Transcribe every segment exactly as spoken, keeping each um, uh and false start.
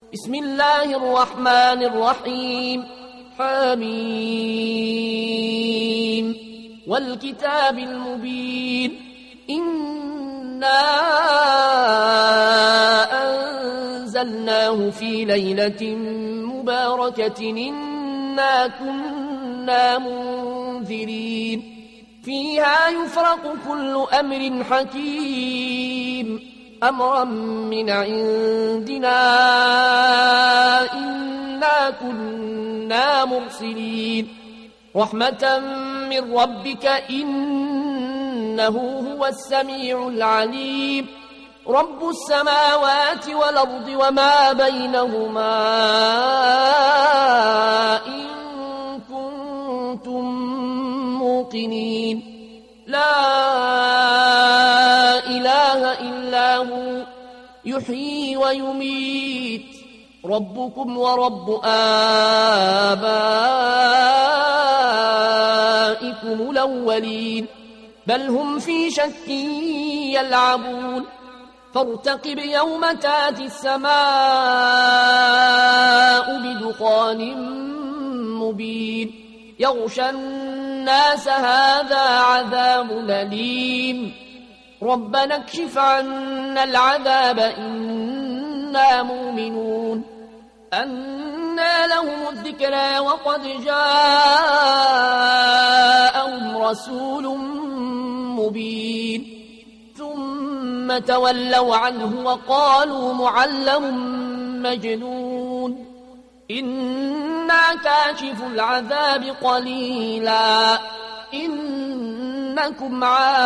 بسم الله الرحمن الرحيم حميم والكتاب المبين إنا أنزلناه في ليلة مباركة إنا كنا منذرين فيها يفرق كل أمر حكيم أمرا من عندنا إنا كنا مرسلين رحمة من ربك إنه هو السميع العليم رب السماوات والأرض وما بينهما إن كنتم موقنين لا إله إلا هو يحيي ويميت ربكم ورب آبائكم الأولين بل هم في شك يلعبون فارتقب يوم تاتي السماء بدخان مبين يغشى الناس هذا عذاب أليم ربنا اكشف عنا العذاب إنا مؤمنون أنى لهم الذكرى وقد جاءهم رسول مبين ثم تولوا عنه وقالوا معلم مجنون إنا كاشف العذاب قليلا إنكم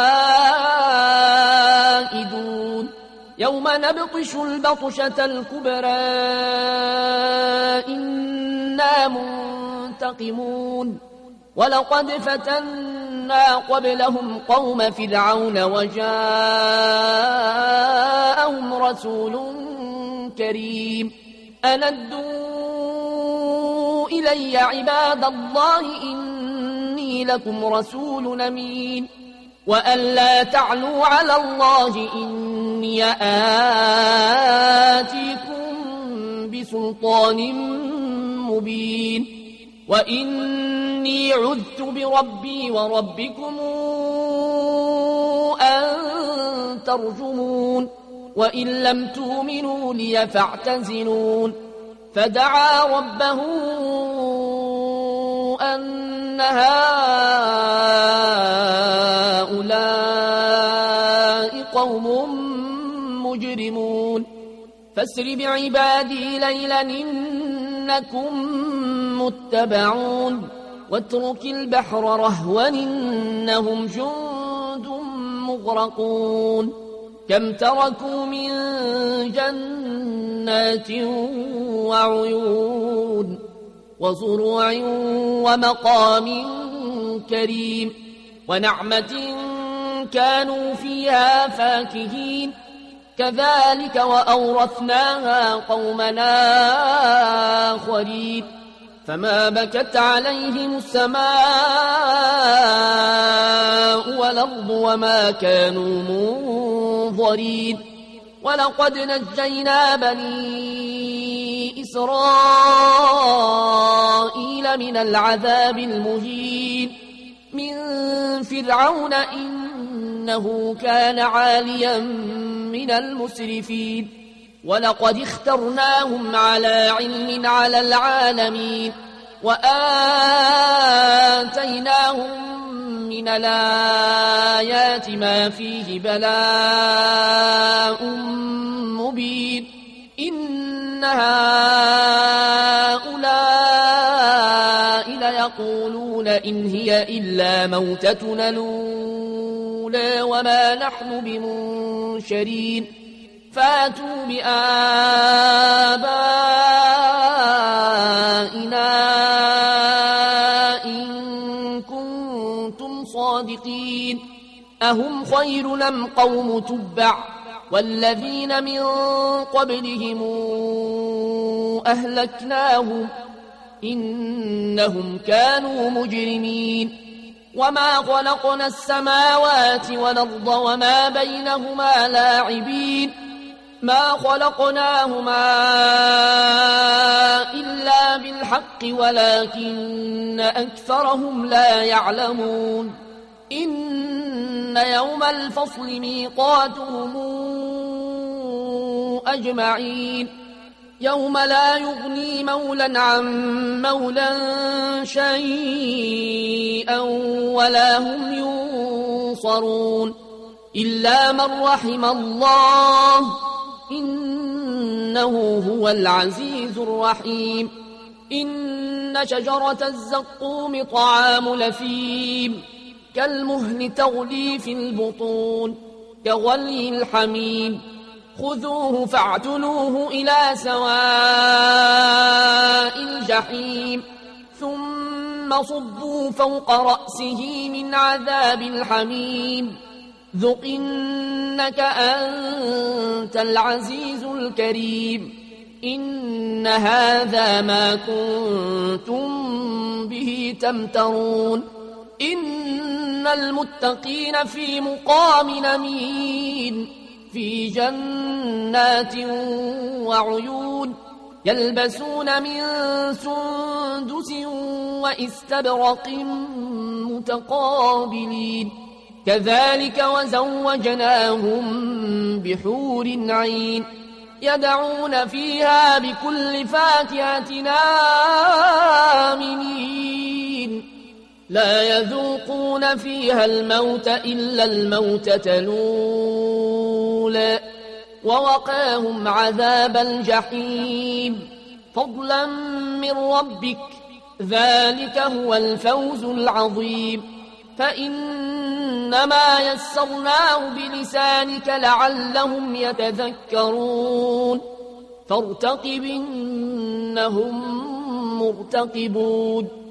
عائدون يوم نبطش البطشة الكبرى إنا منتقمون ولقد فتنا قبلهم قوم فرعون وجاءهم رسول كريم أندوا إلي عباد الله إني لكم رسول أمين وأن لا تعلوا على الله إني آتيكم بسلطان مبين وإني عذت بربي وربكم أن ترجمون وإن لم تؤمنوا لي فاعتزلون فدعا ربه أن هؤلاء قوم مجرمون فاسر بعبادي ليلا إنكم متبعون واترك البحر رهوا إنهم جند مغرقون كم تركوا من جنات وعيون وزروع ومقام كريم ونعمة كانوا فيها فاكهين كذلك وأورثناها قومنا آخرين فما بكت عليهم السماء والأرض وما كانوا منظرين ولقد نجينا بني إسرائيل من العذاب المهين من فرعون إنه كان عاليا من المسرفين ولقد اخترناهم على علم على العالمين وآتيناهم من الآيات ما فيه بلاء مبين إن هؤلاء ليقولون إن هي إلا موتتنا الأولى وما نحن بمنشرين فاتوا بآبائنا إن كنتم صادقين أهم خير أم قوم تبع والذين من قبلهم أهلكناهم إنهم كانوا مجرمين وما خلقنا السماوات والأرض وما بينهما لاعبين ما خلقناهما بالحق ولكن أكثرهم لا يعلمون إن يوم الفصل ميقاتهم أجمعين يوم لا يغني مولا عن مولا شيئا ولا هم ينصرون إلا من رحم الله إنه هو العزيز الرحيم إن شجرة الزقوم طعام لثيم كالمهل تغلي في البطون كغلي الحميم خذوه فاعتلوه إلى سواء الجحيم ثم صبوا فوق رأسه من عذاب الحميم ذق إنك أنت العزيز الكريم إن هذا ما كنتم به تمترون إن المتقين في مقام أمين في جنات وعيون يلبسون من سندس وإستبرق متقابلين كذلك وزوجناهم بحور عين يدعون فيها بكل فاكهة آمنين لا يذوقون فيها الموت إلا الموتة الأولى ووقاهم عذاب الجحيم فضلا من ربك ذلك هو الفوز العظيم فإنما يسرناه بلسانك لعلهم يتذكرون فارتقب إنهم مرتقبون